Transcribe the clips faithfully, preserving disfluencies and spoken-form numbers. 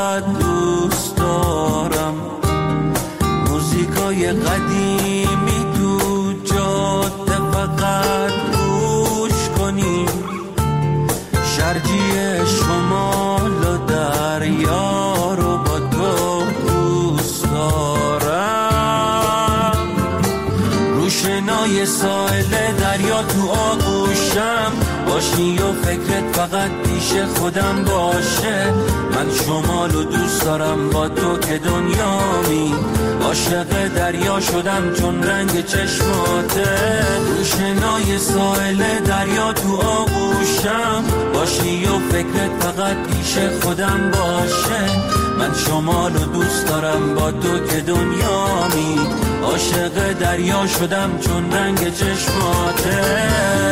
فقط دوست دارم موزیکای قدیمی تو جاده فقط گوش کنیم، شرجی شمال و دریا رو با تو دوست دارم، روشنای ساحل دریا تو آغوشم باشی و فکرت فقط پیش خودم باشه. من شمالو دوست دارم با تو که دنیامی، عاشق دریا شدم چون رنگ چشماته، روشنای ساحل دریا تو آغوشم باشی و فکرت فقط پیش خودم باشه. من شمالو دوست دارم با تو که دنیامی، عاشق دریا شدم چون رنگ چشماته.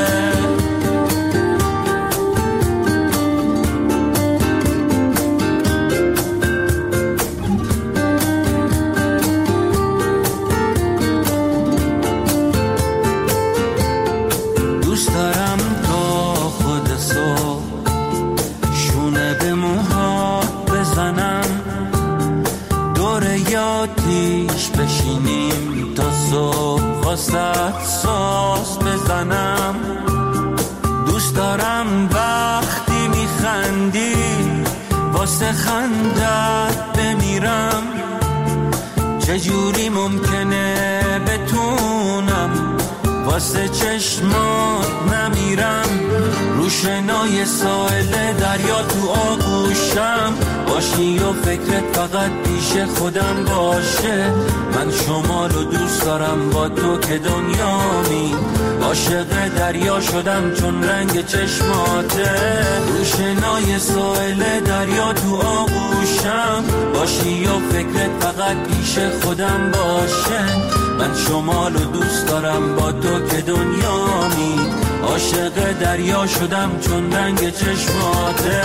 بشینیم تا صبح واسه ساز بزنم، دوست دارم وقتی میخندی واسه خندت بمیرم، چجوری ممکنه بتونم واسه چشمات نمیرم، روشنای ساحل دریا تو آغوشم باشی و فکرت فقط پیش خودم باشه. من شمالو دوست دارم با تو که دنیامی، عاشق دریا شدم چون رنگ چشماته، روشنای ساحل دریا تو آغوشم باشی و فکرت فقط پیش خودم باشه. من شمالو دوست دارم با تو که دنیامی، عاشق دریا شدم چون رنگ چشماته.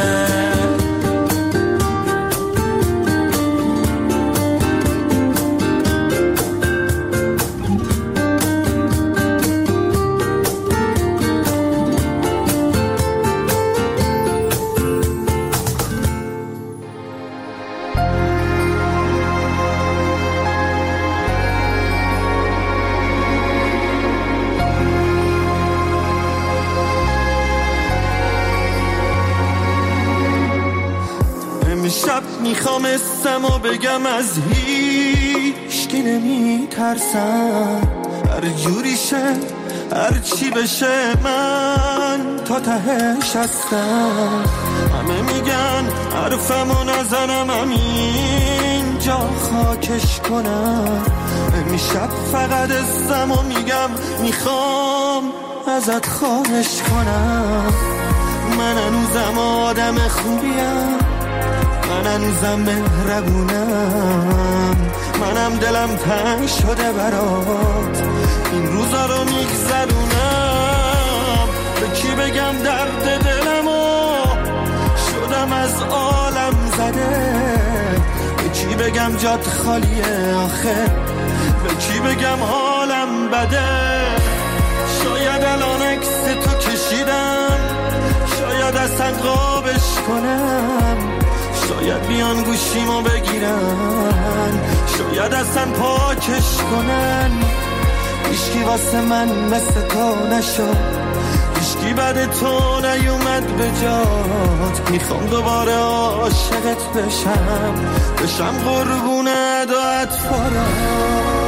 شب میخوام اسم و بگم از هیچ کی نمی ترسم، هر جوری شه هر چی بشه من تا تهش هستم. همه میگن حرفمو نزنم همینجا خاکش کنم، امشب فقط اسم و میگم میخوام ازت خواهش کنم. من هنوزم آدم خوبیم، من هنوزم مهربونم، منم دلم تنگ شده برات این روزا رو میگذرونم. به کی بگم درد دلمو شدم از عالم زده، به کی بگم جات خالیه آخه، به کی بگم حالم بده. شاید الان عکس تو کشیدم، شاید اصلا قابش کنم، شاید بیان گوشیمو بگیرن، شاید اصلا پاکش کنن. هیچکی واسه من مثل تو نشد، هیچکی بعد تو نیومد به جات. میخوام دوباره عاشقت بشم، بشم قربونت و اطفالت.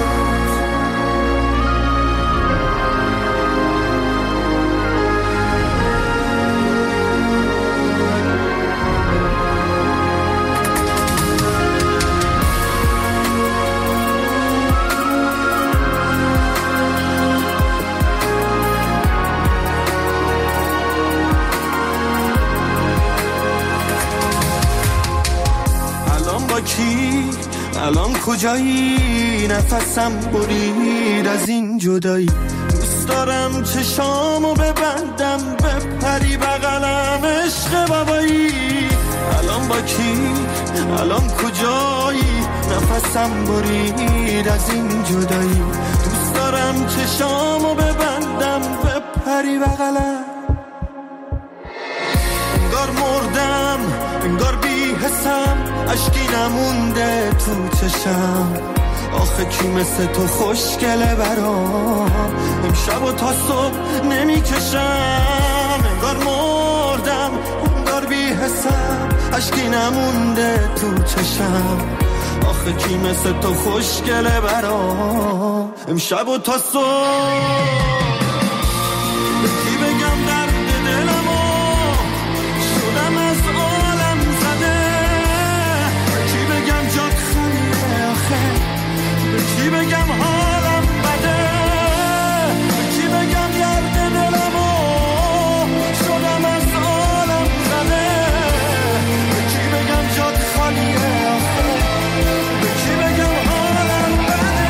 کی الان کجایی؟ نفسم برید از این جدایی، دوست دارم چشامو ببندم بپری بغلم عشق بابایی. الان با کی؟ الان کجایی؟ نفسم برید از این جدایی، دوست دارم چشامو ببندم بپری بغلم. انگار مردم، انگار بی حسم، اشکی نمونده تو چشم، آخه کی مثل تو خوشگله برام، امشب و تا صبح نمیکشم، انگار مردم انگار بی حسم، اشکی نمونده تو چشم، آخه کی مثل تو خوشگله برام، امشب و تا صبح. به کی بگم درد دلمو شدم از عالم زده، به کی بگم جات خالیه آخه، به کی بگم حالم بده، به کی بگم درد دلمو شدم از عالم زده، به کی بگم جات خالیه آخه، به کی بگم حالم بده.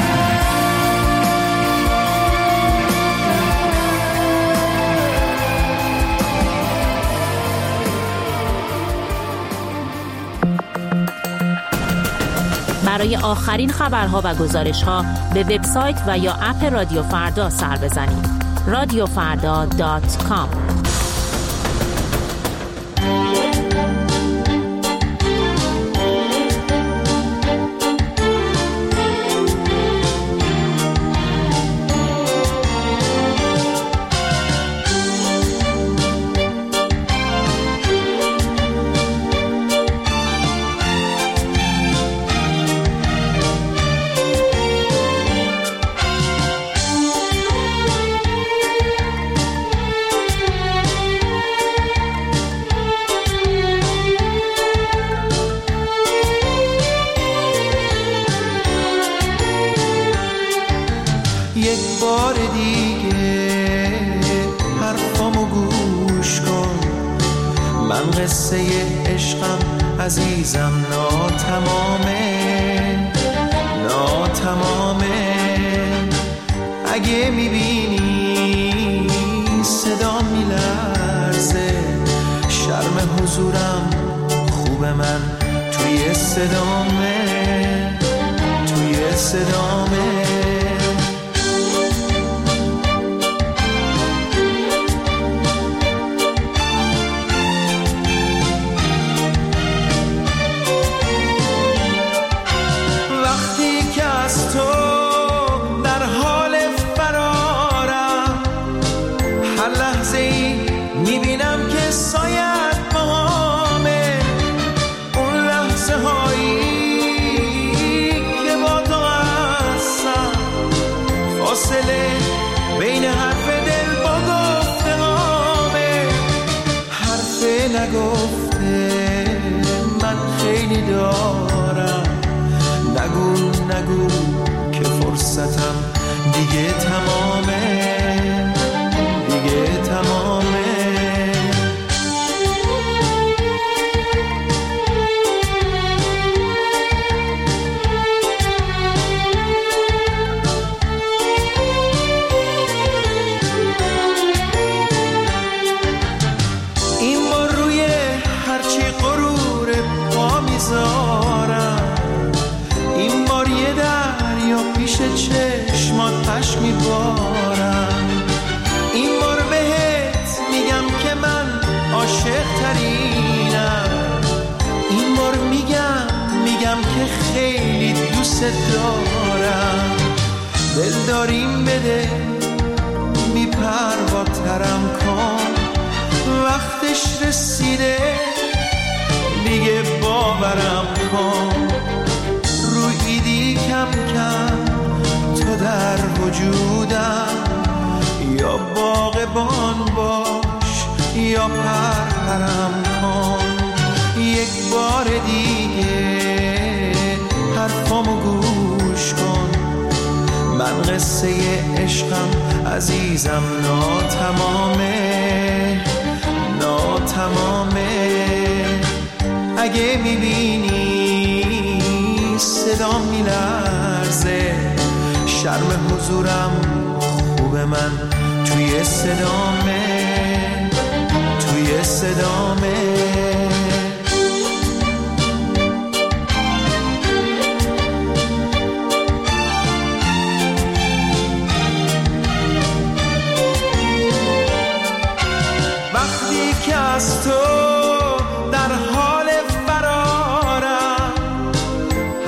برای آخرین خبرها و گزارش‌ها به وبسایت و یا اپ رادیو فردا سر بزنید. رادیو فردا دات کام. قصه عشقم عزیزم ناتمامه ناتمامه، اگه میبینی صدا میلرزه، شرم حضورم خوب من توی صدامه توی صدامه. بین حرف دل با گفته هامه، حرف نگفته من خیلی دارم، نگو نگو که فرصتم دیگه تمامه دیگه تمامه. این بار یه دریا پیش چشمات پش میبارم، این بار بهت میگم که من عاشق ترینم، این بار میگم میگم که خیلی دوست دارم، دل داریم بده بی پروا ترم کن، وقتش رسیده دیگه باورم کن، رویدی کم کم تو در وجودم، یا باغبان باش یا پرپرم کن، یک بار دیگه حرفامو گوش کن، من قصه عشقم عزیزم ناتمامه ناتمامه، اگه میبینی صدا میلرزه، شرم حضورم خوب من توی صدامه توی صدامه. وقتی که از تو در حال فرارم،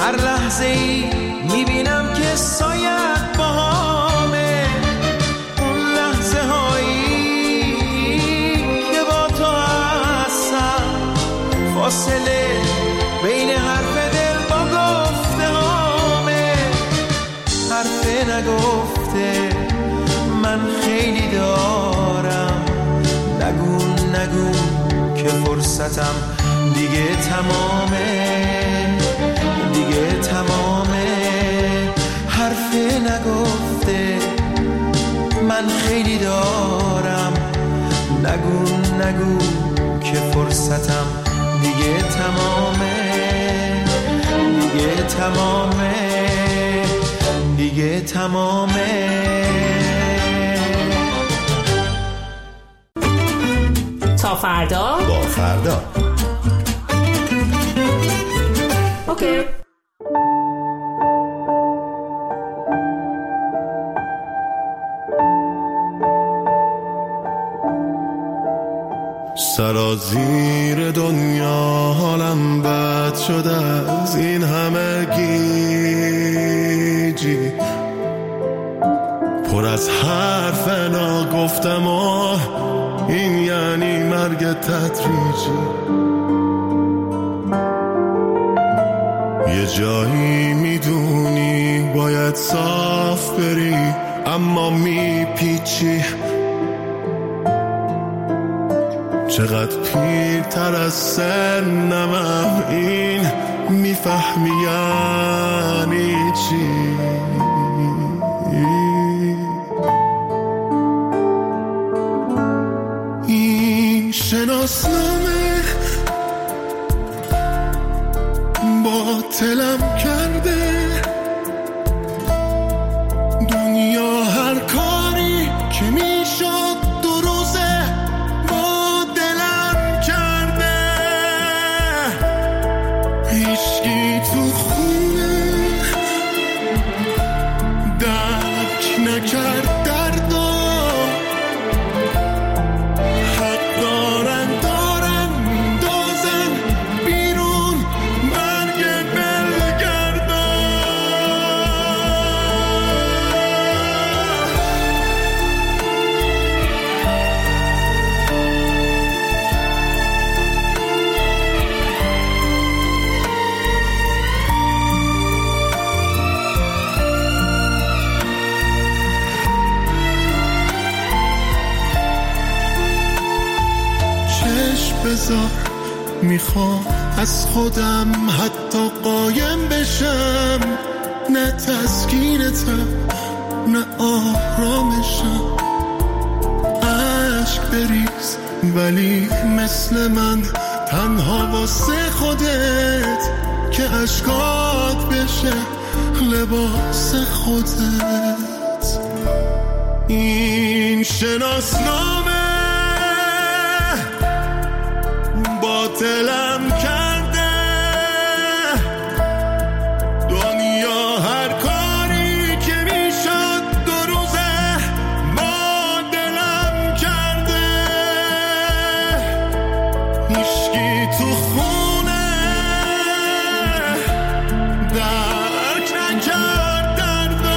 هر لحظه ای میبینم که سایت باهامه، اون لحظه هایی که با تو هستم، فاصله بین حرف دل با گفته هامه، حرف نگفته من خیلی دارم، نگو نگو که فرصتم دیگه تمامه، دیگه تمامه، حرف نگفته من خیلی دارم، نگو نگو که فرصتم دیگه تمامه، دیگه تمامه، دیگه تمامه. تا فردا با فردا. اوکی. سرازیر دنیا حالم بد شده از این همه گیجی، پر از حرف ناگفتم و این یعنی مرگ تدریجی، یه جایی میدونی باید صاف بری اما میپیچی، چقدر پیرتر از سنمم این میفهمی یعنی چی، این شناسنامه باطلم کرده، دنیا هر کاری که میشد دو روزه با دلم کرده، هیچکی تو خونه درک نکرد دردو، حق دارن دارن میندازن بیرون برگ بلگردا، چشم بذار میخوام از خودم حتی قایم بشم، نه تسکینتم نه آرامشم، عشق بریز ولی مثل من تنها واسه خودت که عشقات بشه لباس خودت، این شناسنامه باطلم کرده، دنیا هر کاری که میشد دو روزه با دلم کرده، هیچکی تو خونه درک نکرد دردو،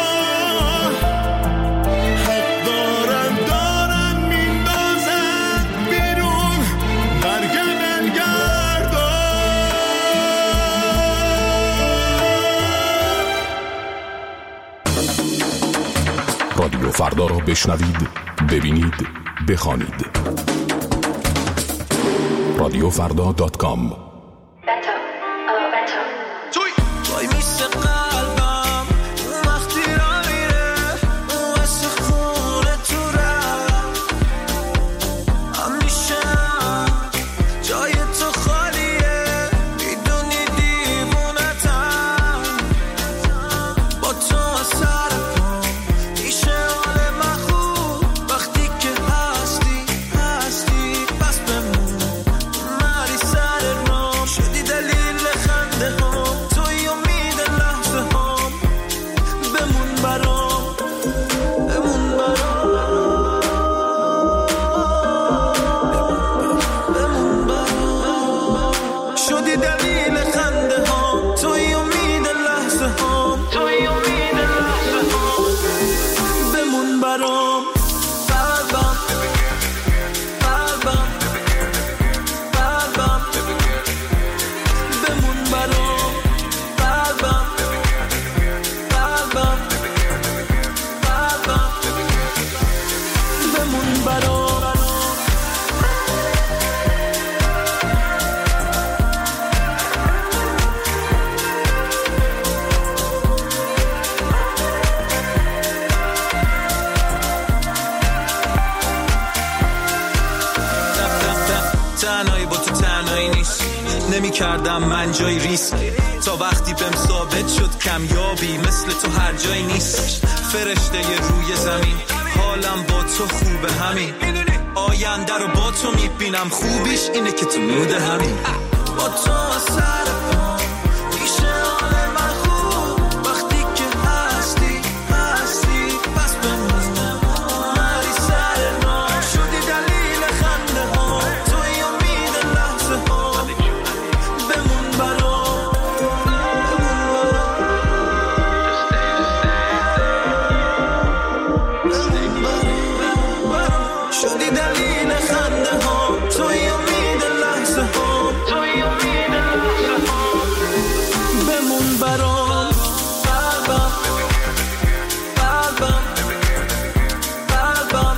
حق دارن دارن میندازن بیرون برگ بلگردا. رادیو فردا را بشنوید، ببینید، بخوانید. رادیو فردا دات کام. وای میشه قلبم اون وقتی را میره، اون واسه خونه تو رفت، همیشه جای تو خالیه، میدونی دیوونتم، با تو سر پا میشه حال من خوب، وقتی که هستی هستی بس بمون، مری سر رام شدی دلیل خنده ها، کردم من جای ریسک، تا وقتی بهم ثابت شد کمیابی مثل تو هر جایی نیست. فرشته روی زمین حالم با تو خوبه همین، آینده رو با تو میبینم، خوبیش اینه که تو موده همین. با تو سر پا میشه حال من خوب، وقتی که هستی هستی پس بمونم مری سر ما، شدی دلیل خنده ها، توی امید لحظه ها، بمون برام شدی دلیل خنده ها، توی امید لحظه ها، توی امید لحظه ها، بمون برام قلبم قلبم قلبم،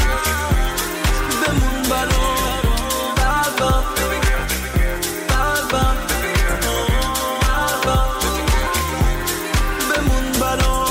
بمون برام قلبم قلبم قلبم، بمون برام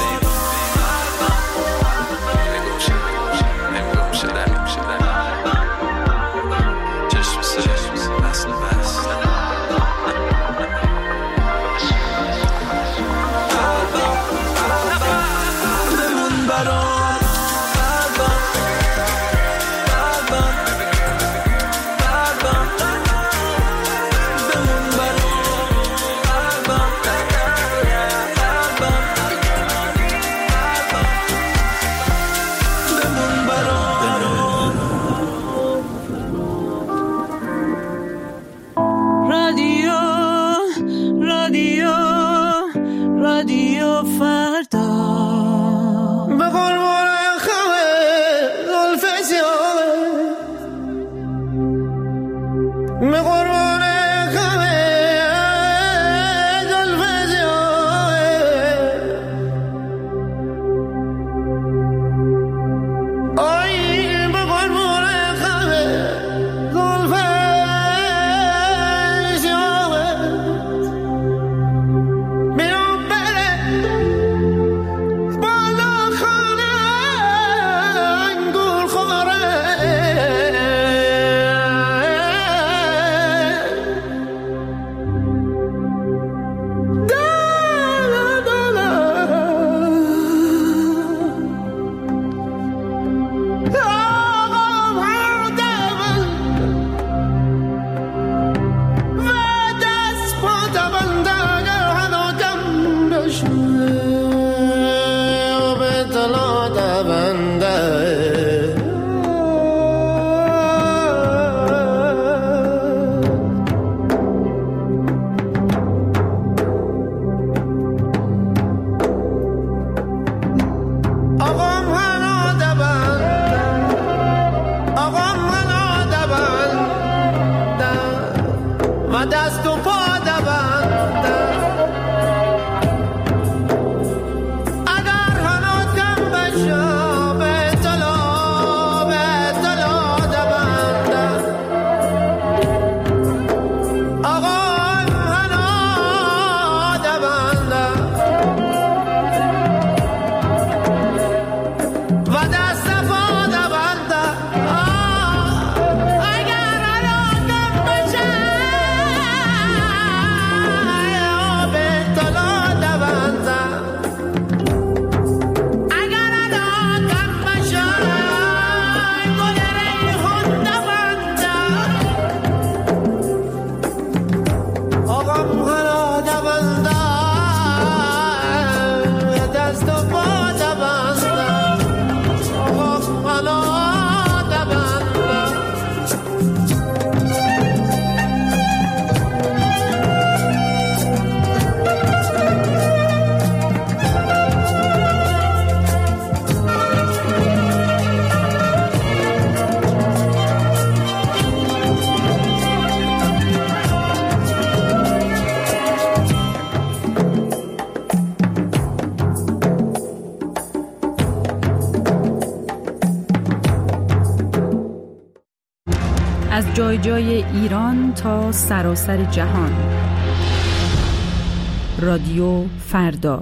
از جای جای ایران تا سراسر جهان. رادیو فردا.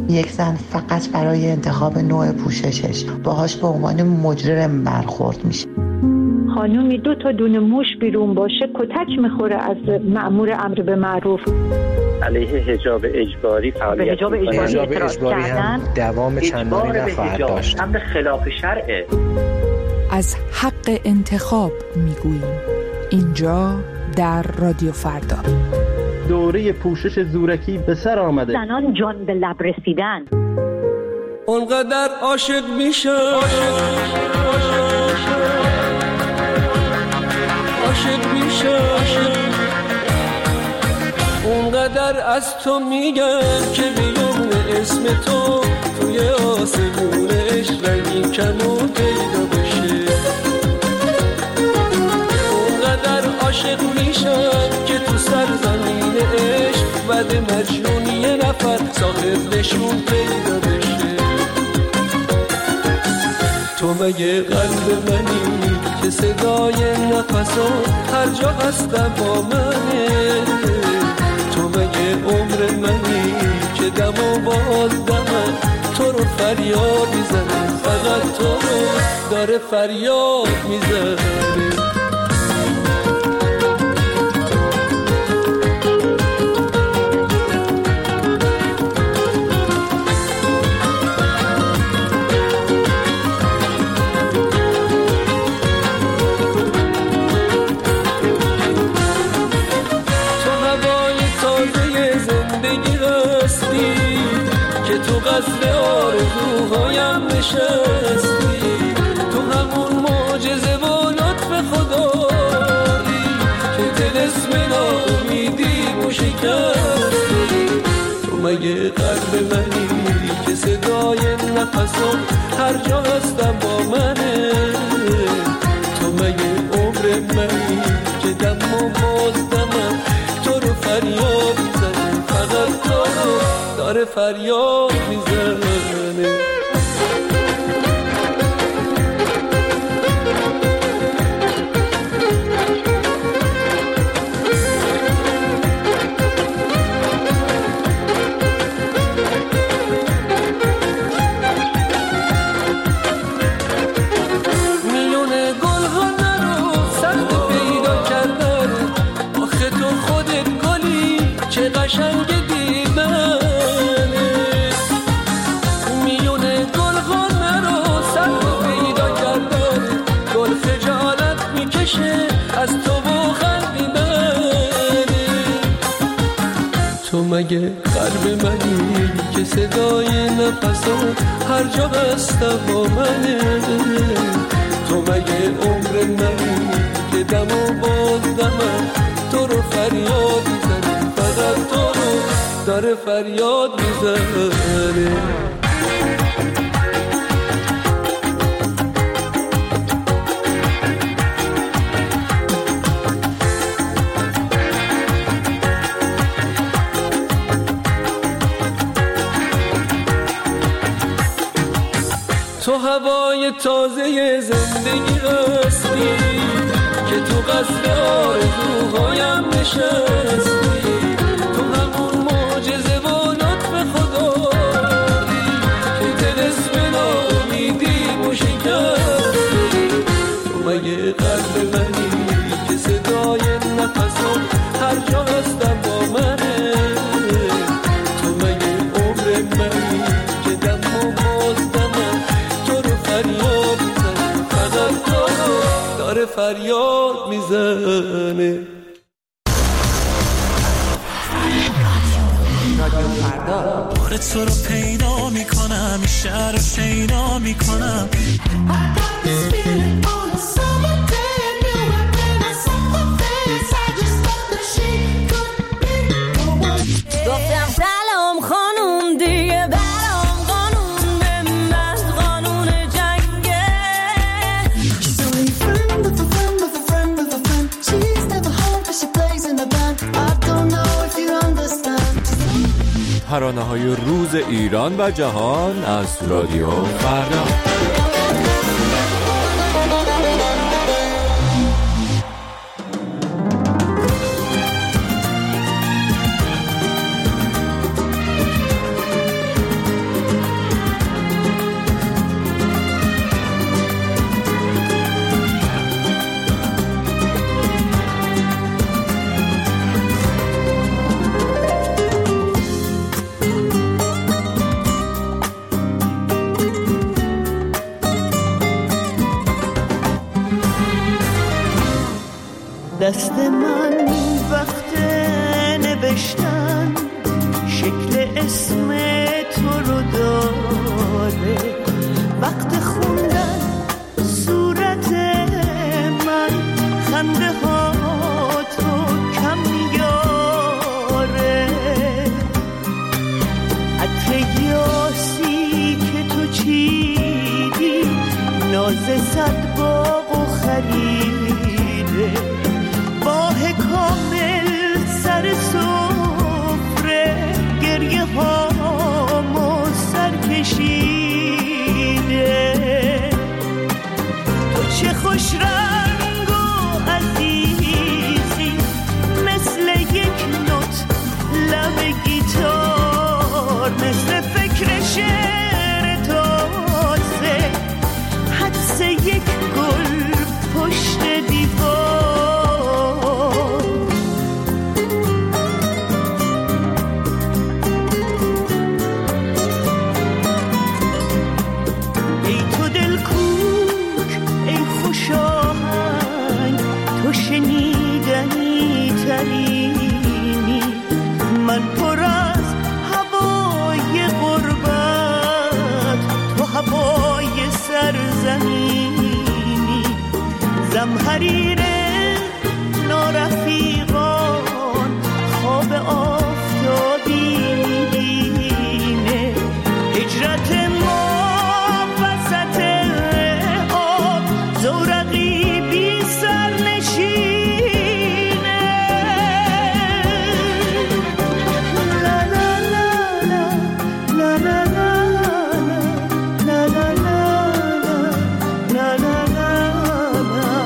یک زن فقط برای انتخاب نوع پوششش باهاش به عنوان مجرم برخورد میشه. خانومی دو تا دونه موش بیرون باشه کتک میخوره از مأمور امر به معروف. علیه حجاب اجباری فعالیت حجاب اجباری, حجاب اجباری هم دوام چندانی نخواهد داشت. امر خلاف شرعه. از حق انتخاب میگوییم اینجا در رادیو فردا. دوره پوشش زورکی به سر آمده. زنان جان به لب رسیدن. اونقدر عاشق میشه عاشق میشه اونقدر از تو میگن که بیون اسم تو توی آسمونش رنگی کمون پیدا بشه. اونقدر عاشق میشن که تو سرزمین عشق بعد مجنون یه نفر صاحب نشون پیدا بشه. تو مگه قلب منی که صدای نفسات هر جا هستم با منه؟ تو مگه عمر منی که دم و باز دمم تو رو فریاد میزنه، فقط تو رو داره فریاد میزنه. قصد آرزوهایم نشستی، تو همون معجزه و لطف خدایی که طلسم ناامیدی و شکستی. تو مگه قلب منی که صدای نفسم هر جا هستم با منه؟ تو مگه عمر منی که دم و باز دمم تو رو فریاد میزنه، فقط تو رو داره فریاد میزنه. میون گل ها نرو سخت پیدا کردن، آخه تو خودت گلی چه قشنگ دیدن. از تو و خندیدن، تو مگه قلب منی که صدای نفسات هر جا هستم با منه؟ تو مگه عمر منی که دم و باز دمم تو رو فریاد میزنه، فقط تو رو داره فریاد میزنه. تو هوای تازه زندگی هستی که تو قصد آرزوهایم نشستی، تو همون معجزه و لطف خدایی که طلسم ناامیدی و شکستی. تو مگه قلب منی که صدای نفسم هر جا هستم با منه؟ تو مگه عمر منی که دم و باز دمم فریاد میزنه، فقط تو رو داره فریاد میزنه. بار تو رو پیدا میکنم، این شهر رو شیدا میکنم. گفتم سلام خانوم دیگه برام قانون به من قانون جنگه. ترانه های روز ایران و جهان از رادیو فردا. دست من وقت نوشتن شکل اسم تو رو داره، وقت خوندن صورت من خنده ها تو کم میاره، عطر یاسی که تو چیدی ناز صد باغ و خریده، ماه کامل سر سفره گریه هامو سر کشیده، تو چه خوش رنگ و عزیزی مثل یک نوت لب گیتار، مثل فکر شعر تازه حدس یک گل پشت دیوار. ای تو دل کوک، ای خوش آهنگ، تو شنیدنی ترینی، من پر از هوای غربت، تو هوای سرزمینی، زمهریر نارفیقان خواب آفتابی میبینه، هجرت ما وسط آب زورقی بی سر نشینه، لا لا لا لا لا لا لا لا لا لا لا.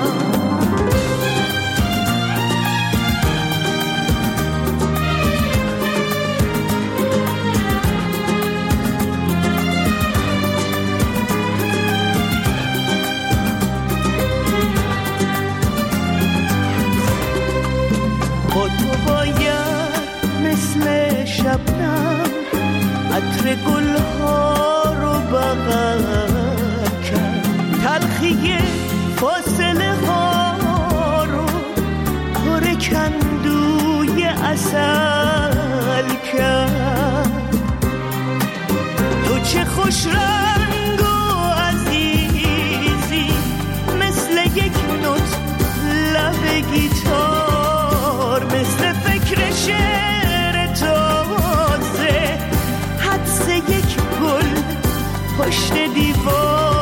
با تو باید مثل شبنم عطر گلها رو بغل کرد، تلخی فاصله ها رو پر کندوی عسل کرد، تو چه خوش رنگ و عزیزی مثل یک نوت لب گیتار، مثل فکر شعر تازه حدس یک گل پشت دیوار.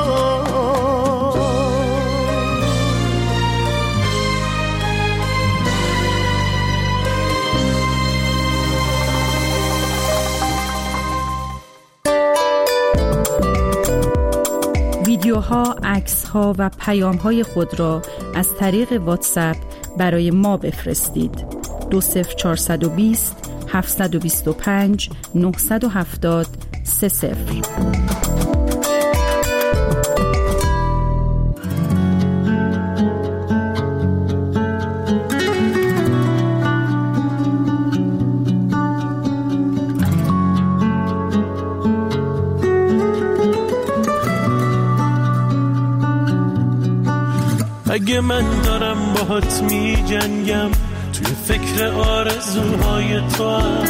ویدیوها، عکس‌ها و پیام‌های خود را از طریق واتساپ برای ما بفرستید. دو صفر چهارصد و بیست هفتصد و بیست و پنج نهصد و هفتاد سه صفر. اگه من دارم باهات می جنگم توی فکر آرزوهای تو هم،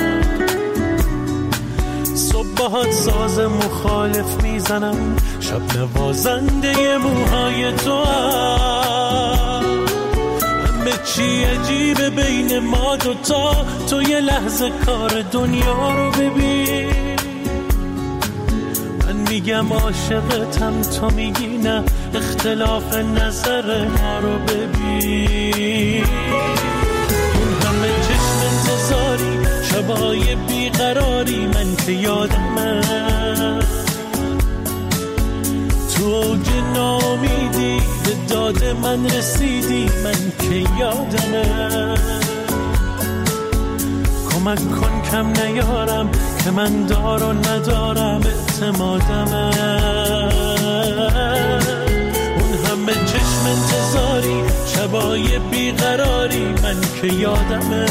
صبح باهات ساز مخالف میزنم، شب نوازنده موهای تو هم، همه چی عجیبه بین ما دوتا، تو یه لحظه کار دنیا رو ببین، میگم عاشقتم تو میگی نه، اختلاف نظر ما رو ببین، اون همه چشم انتظاری، شبای بیقراری، من که یادمه تو اوج ناامیدی به داد من رسیدی، من که یادمه کمک کن کم نیارم که من دار و ندارم اعتمادمه، اون همه چشم انتظاری، شبای بیقراری، من که یادمه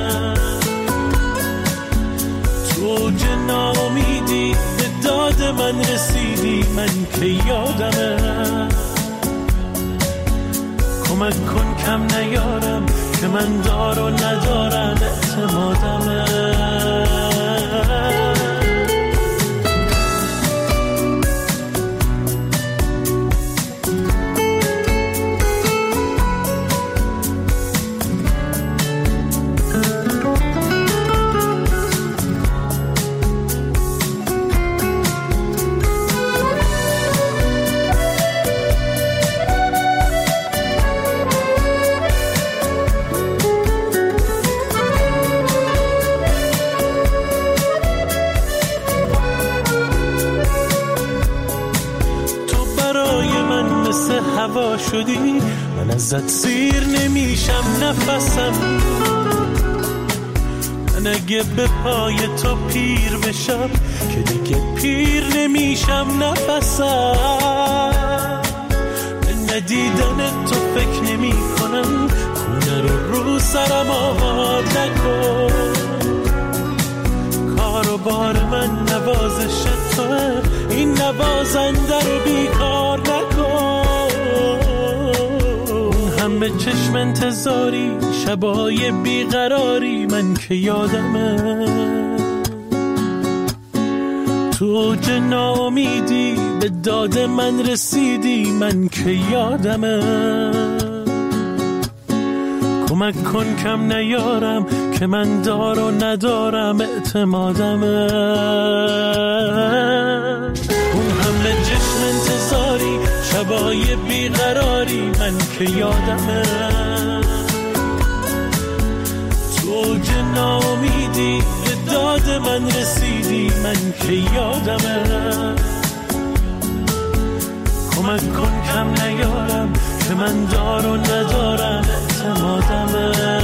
تو اوج ناامیدی به داد من رسیدی، من که یادمه کمک کن کم نیارم که من دار و ندارم اعتمادمه. هوا شدی من ازت سیر نمیشم نفسم. من اگه به پای تو پیر بشم که دیگه پیر نمیشم نفسم. به ندیدن تو فکر نمی کنم خونه رو رو سرم آب نکن. کار و بار من نوازش توه این نوازنده رو بیکار نکن. همه چشم انتظاری شبای بیقراری من که یادمه. تو اوج ناامیدی به داد من رسیدی من که یادمه. کمک کن کم نیارم که من دار و ندارم اعتمادمه. اون همه چشم انتظاری شبای بیقراری من که یادمه. تو اوج ناامیدی به داد من رسیدی من که یادمه. کمک کن کم نیارم که من دار و ندارم اعتمادمه.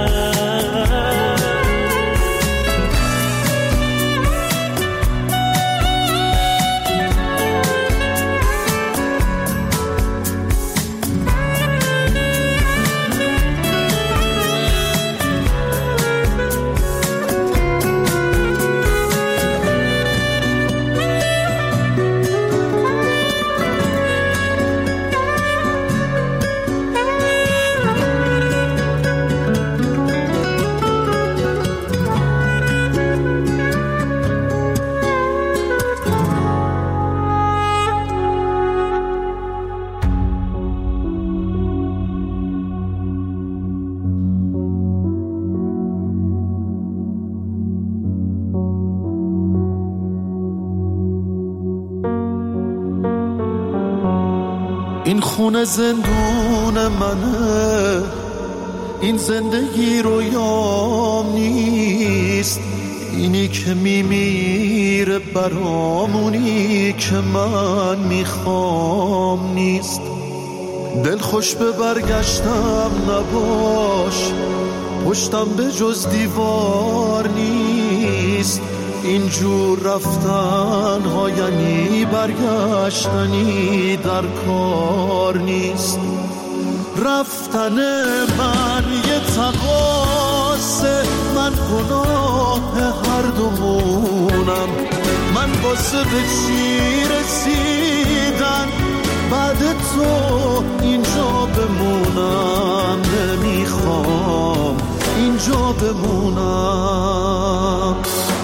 این خونه زندون منه، این زندگی رویام نیست. اینی که میمیره برامونی که من میخوام نیست. دل خوش به برگشتم نباش، پشتم به جز دیوار نیست. اینجور رفتن ها یعنی برگشتنی در کار نیست. رفتن من یه تقاصه، من گناه هر دومونم. من واسه به چی رسیدن بعد تو اینجا بمونم. نمیخوام اینجا بمونم.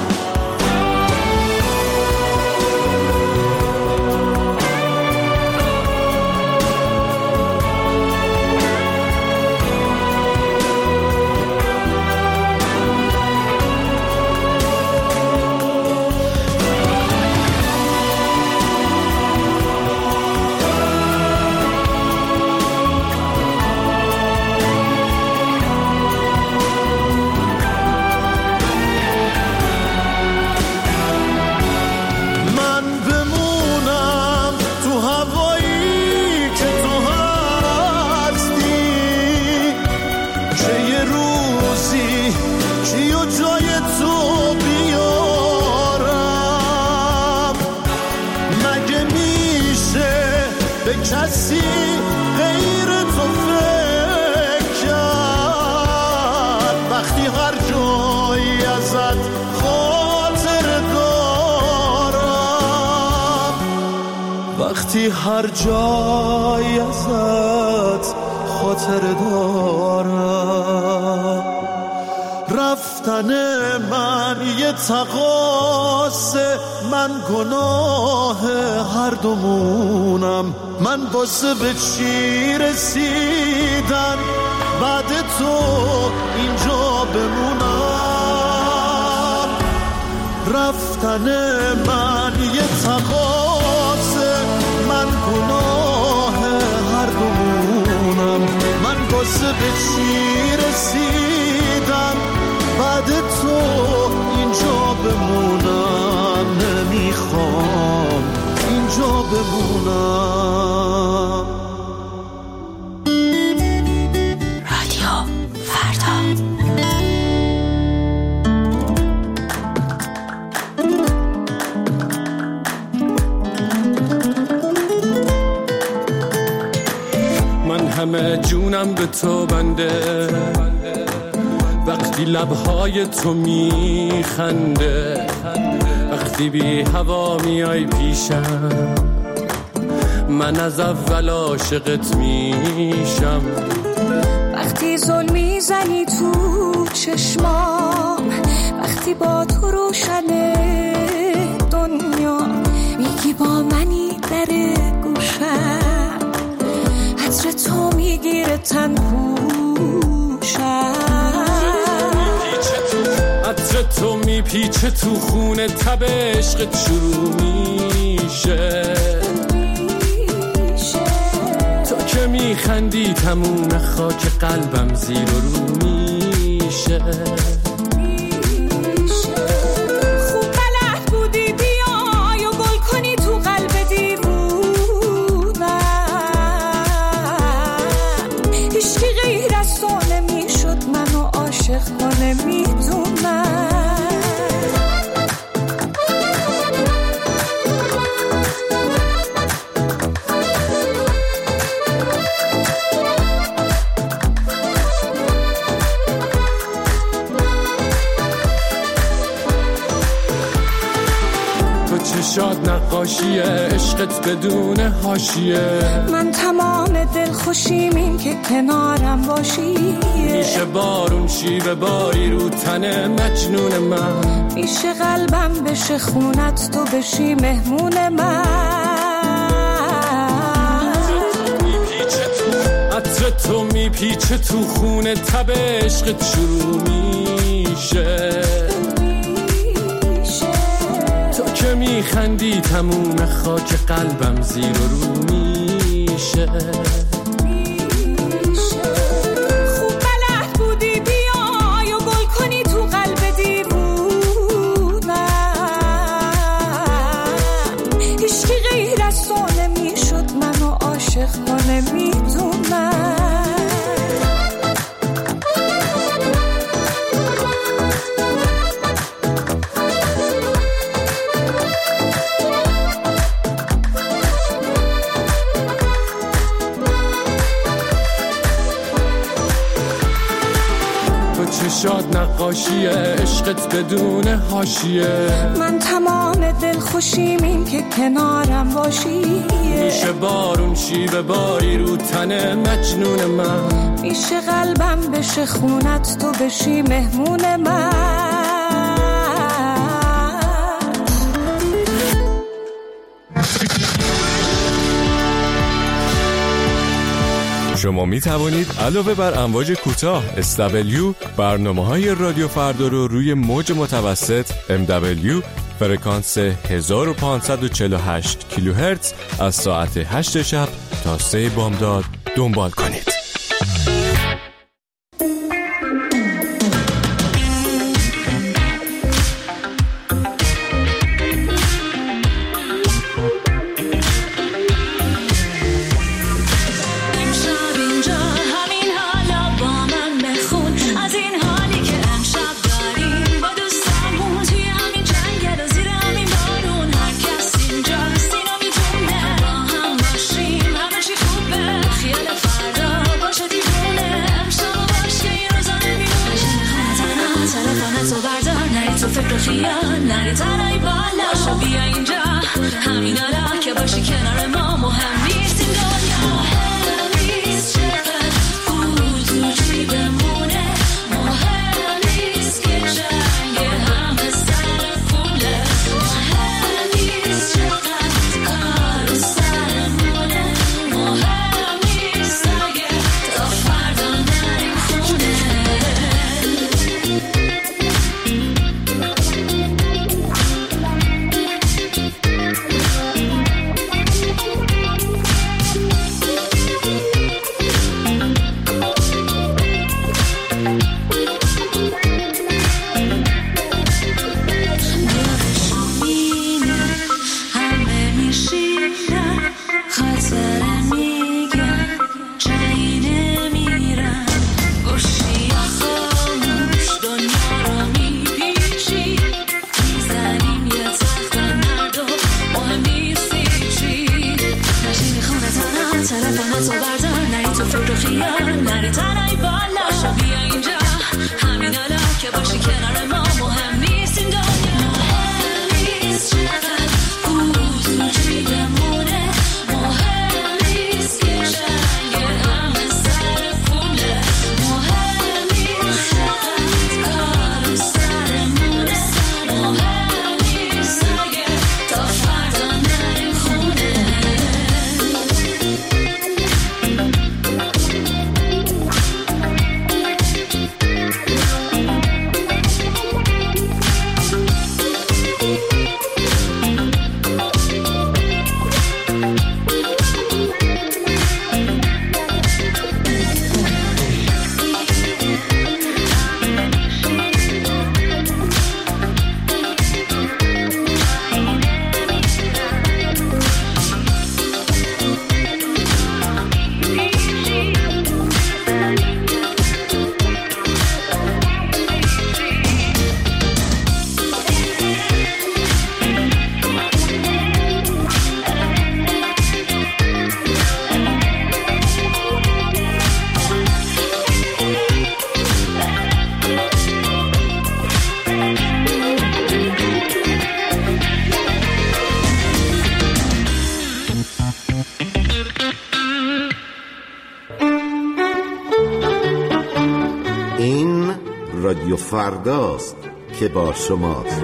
کسی غیر تو فکر کرد وقتی هر جایی ازت خاطر دارم. وقتی هر جایی ازت خاطر دارم. رفتن من یه تقاصه، من گناه هر دومونم. من واسه به چی رسیدن بعد تو اینجا بمونم. رفتن من یه تقاصه، من گناه هر دومونم. من واسه به چی رسیدم بعد تو اینجا بمونم. نمیخوام اینجا بمونم. رادیو فردا. من همه جونم به تو بنده، وقتی لبهای تو میخنده، وقتی بی هوا میای پیشم، من از اول عاشقت میشم. وقتی ظلم میزنی تو چشمام، وقتی با تو روشنه دنیا، میگی با منی در گوشم، عطر تو میگیره تن پوشم، عطر تو میپیچه تو خونه، تب عشقت شروع میشه. تو که میخندی تموم خاک قلبم زیر و رو میشه. خوب بلد بودی بیای و گل کنی تو قلب دیوونم، هیچکی غیر از تو نمیشد منو عاشق کنه، میدونم. چشات نقاشیه، عشقت بدون حاشیه. من تمام دل خوشیم این که کنارم باشی. میشه بارون شیوه باری رو تن مجنون من، میشه قلبم بشه خونت تو بشی مهمون من. عطر تو میپیچه تو خونه، تب عشقت شروع میشه. که میخندی تموم خاک قلبم زیر و رو میشه. خوب بلد بودی بیای و گل کنی تو قلب دیوونم، هیچکی غیر از تو نمیشد منو عاشق کنه، میدونم. چشات نقاشیه، عشقت بدون حاشیه. من تمام دل خوشیم این که کنارم باشی. میشه بارون شیوه باری رو تن مجنون من، میشه قلبم بشه خونت تو بشی مهمون من. شما می توانید علاوه بر امواج کوتاه اس دبلیو برنامه‌های رادیو فردا رو روی موج متوسط ام دبلیو فرکانس هزار و پانصد و چهل و هشت کیلوهرتز از ساعت هشت شب تا سه بامداد دنبال کنید. نری تنهایی بالا شو بیا اینجا همین حالا که باشی کنار ما مهم نیست این دنیا. فرداست که با شماست.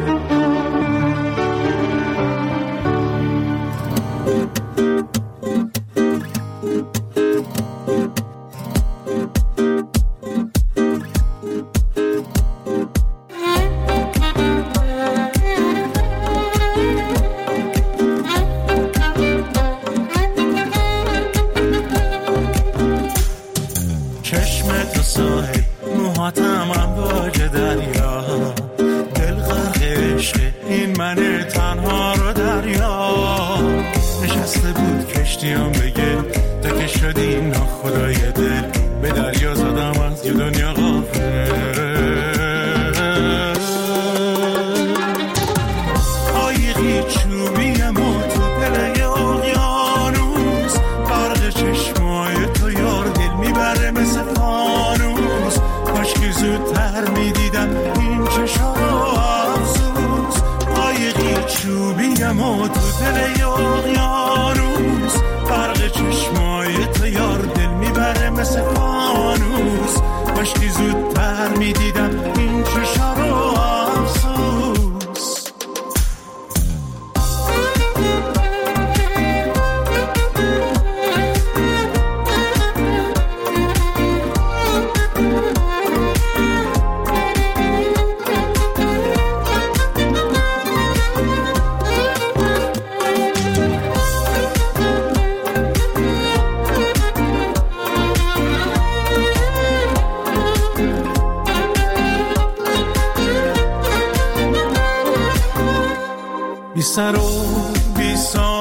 سر و بی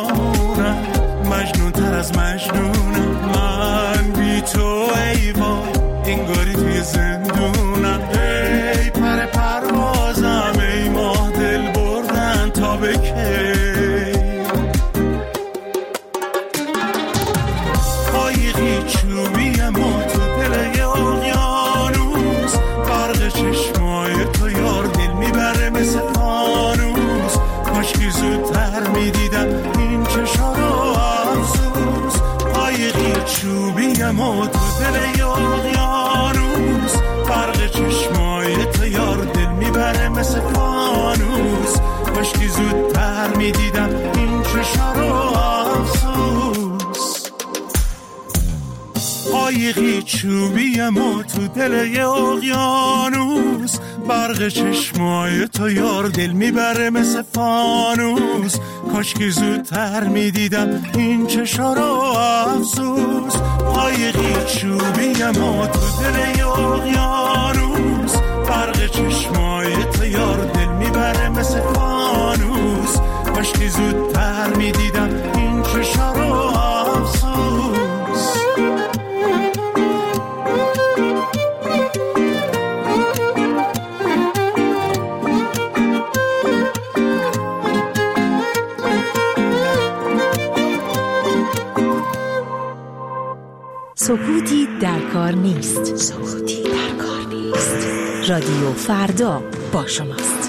سانم مجنون تر از مجنونم، من بی تو ای وای انگاری توی زندونم. ای پر پروازم ای ماه دل بردن تا به کی، قایقی چوبیم و تو دل اقیانوس، برق چشمای تو یار دل میبره مثل فانوس. کاشکی زودتر میدیدم این چشا رو افسوس، قایقی چوبیم و تو دل اقیانوس، برق چشمای تو یار دل میبره مثل فانوس. کاشکی زودتر میدیدم این چشا رو افسوس، قایقی چوبیم و تو دل اقیانوس، برق چشمای تو یار دل میبره مثل فانوس. کاشکی زودتر میدیدم این چشا رو افسوس، قایقی چوبیم و تو دل اقیانوس، برق چشمای تو یار دل میبره مثل فانوس. کاشکی زودتر میدیدم این چشا رو افسوس. سکوتی در کار نیست. سکوتی در کار نیست. رادیو فردا با شماست.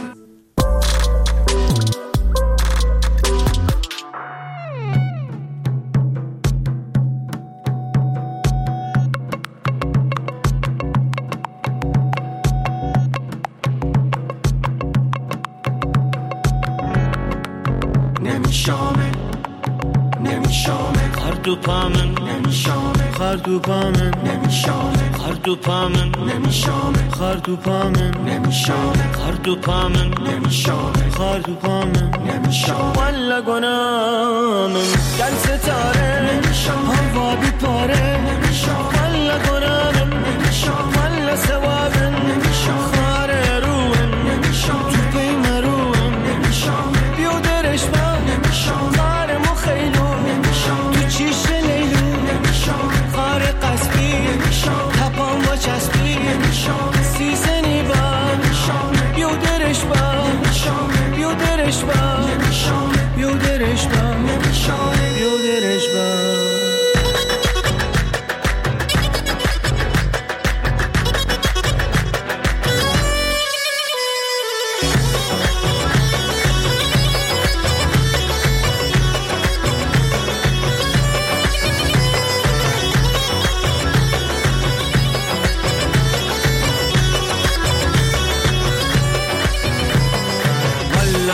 نمیشامه نمیشامه خردو پامن نمیشامه خردو پامن نمیشامه خردو پامن نمیشامه خردو پامن نمیشامه خردو پامن نمیشامه خردو پامن نمیشامه والا گنامن گل ستاره نمیشامه هوا بی پاره نمیشامه والا گنامن نمیشامه والا سوابن نمیشامه خاره روان نمیشامه تو پی مروان نمیشامه بیو درش با نمیشامه خاره مخیلو تو چیش لیلو خاره قصبی تپان با چسبی سیزنی با بیو درش با بیو درش با بیو درش با بیو درش با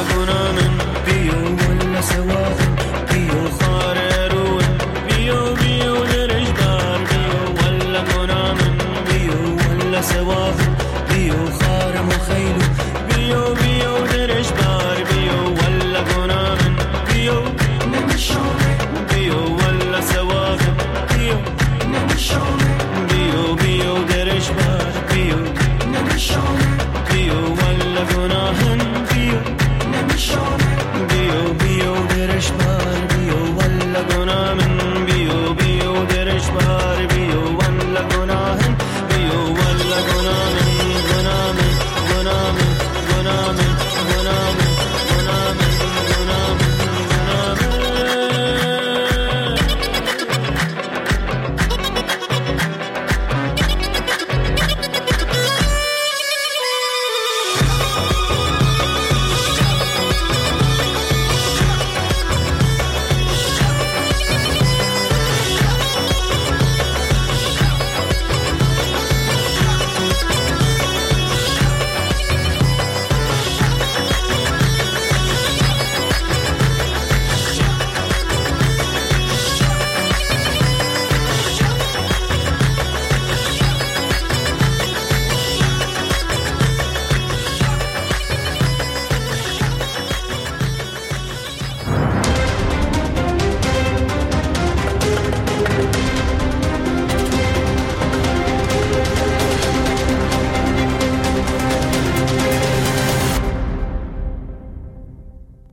شبونا من بيو ولا سواق